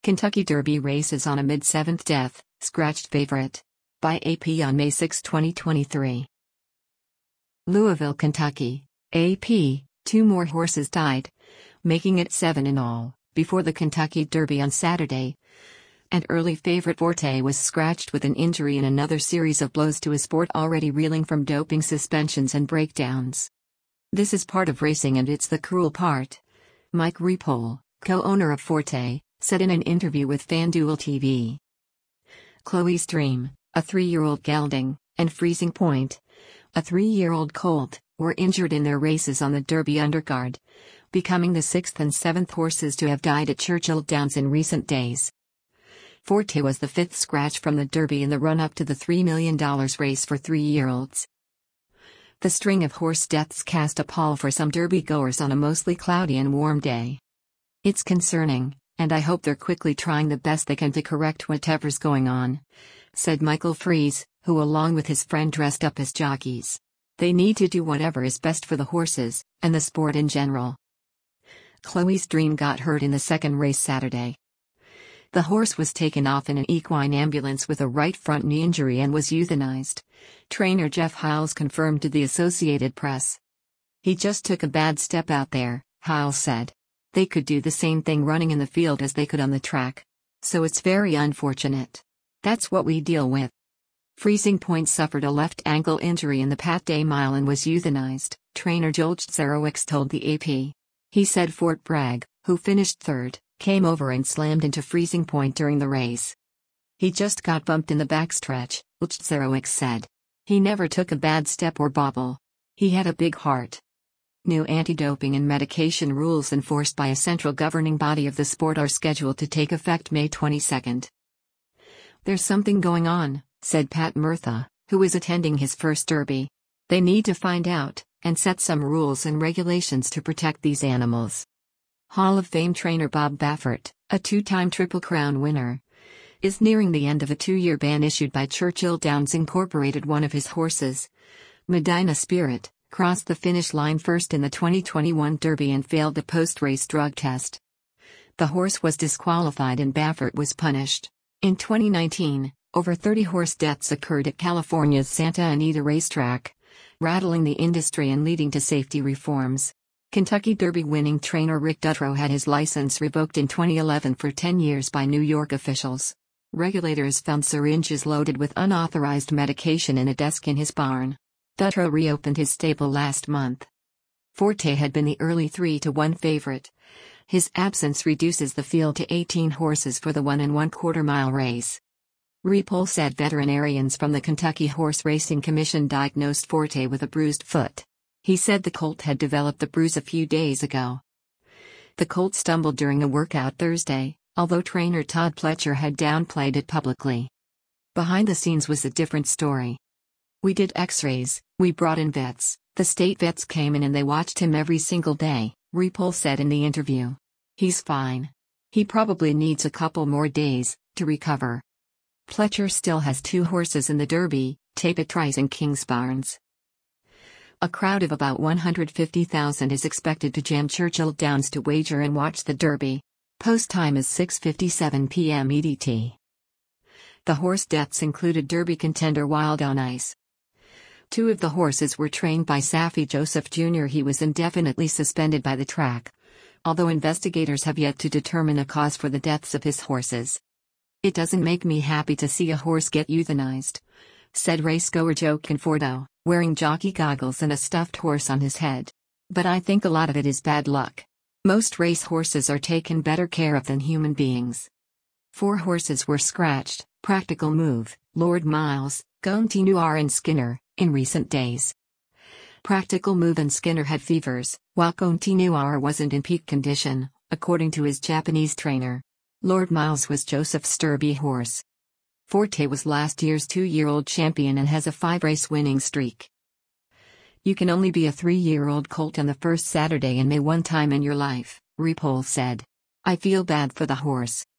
Kentucky Derby races on a mid-7th death, scratched favorite. By AP on May 6, 2023. Louisville, Kentucky. AP, 2 more horses died, making it 7 in all, before the Kentucky Derby on Saturday. And early favorite Forte was scratched with an injury in another series of blows to a sport already reeling from doping suspensions and breakdowns. This is part of racing and it's the cruel part, Mike Repole, co-owner of Forte, said in an interview with FanDuel TV. Chloe's Dream, a 3-year-old gelding, and Freezing Point, a 3-year-old colt, were injured in their races on the Derby undercard, becoming the 6th and 7th horses to have died at Churchill Downs in recent days. Forte was the 5th scratch from the Derby in the run-up to the $3 million race for 3-year-olds. The string of horse deaths cast a pall for some Derby goers on a mostly cloudy and warm day. It's concerning, and I hope they're quickly trying the best they can to correct whatever's going on, said Michael Freeze, who along with his friend dressed up as jockeys. They need to do whatever is best for the horses, and the sport in general. Chloe's Dream got hurt in the second race Saturday. The horse was taken off in an equine ambulance with a right front knee injury and was euthanized, trainer Jeff Hiles confirmed to the Associated Press. He just took a bad step out there, Hiles said. They could do the same thing running in the field as they could on the track. So it's very unfortunate. That's what we deal with. Freezing Point suffered a left ankle injury in the Pat Day Mile and was euthanized, trainer Joel Czerowicz told the AP. He said Fort Bragg, who finished 3rd, came over and slammed into Freezing Point during the race. He just got bumped in the backstretch, Czerowicz said. He never took a bad step or bobble. He had a big heart. New anti-doping and medication rules enforced by a central governing body of the sport are scheduled to take effect May 22. There's something going on, said Pat Murtha, who is attending his first Derby. They need to find out, and set some rules and regulations to protect these animals. Hall of Fame trainer Bob Baffert, a 2-time Triple Crown winner, is nearing the end of a 2-year ban issued by Churchill Downs Incorporated. One of his horses, Medina Spirit, crossed the finish line first in the 2021 Derby and failed the post-race drug test. The horse was disqualified and Baffert was punished. In 2019, over 30 horse deaths occurred at California's Santa Anita racetrack, rattling the industry and leading to safety reforms. Kentucky Derby winning trainer Rick Dutrow had his license revoked in 2011 for 10 years by New York officials. Regulators found syringes loaded with unauthorized medication in a desk in his barn. Dutrow reopened his stable last month. Forte had been the early 3-1 favorite. His absence reduces the field to 18 horses for the 1 1/4 mile race. Repole said veterinarians from the Kentucky Horse Racing Commission diagnosed Forte with a bruised foot. He said the colt had developed the bruise a few days ago. The colt stumbled during a workout Thursday, although trainer Todd Pletcher had downplayed it publicly. Behind the scenes was a different story. We did x-rays, we brought in vets, the state vets came in and they watched him every single day, Repole said in the interview. He's fine. He probably needs a couple more days to recover. Pletcher still has 2 horses in the Derby, Tapit Trice and Kingsbarns. A crowd of about 150,000 is expected to jam Churchill Downs to wager and watch the Derby. Post time is 6:57 p.m. EDT. The horse deaths included Derby contender Wild on Ice. 2 of the horses were trained by Saffie Joseph Jr. He was indefinitely suspended by the track, although investigators have yet to determine a cause for the deaths of his horses. It doesn't make me happy to see a horse get euthanized, said racegoer Joe Conforto, wearing jockey goggles and a stuffed horse on his head. But I think a lot of it is bad luck. Most race horses are taken better care of than human beings. 4 horses were scratched, Practical Move, Lord Miles, Continue and Skinner, in recent days. Practical Move and Skinner had fevers, while Continue wasn't in peak condition, according to his Japanese trainer. Lord Miles was Joseph's Derby horse. Forte was last year's 2-year-old champion and has a 5-race winning streak. You can only be a 3-year-old colt on the first Saturday in May one time in your life, Repole said. I feel bad for the horse.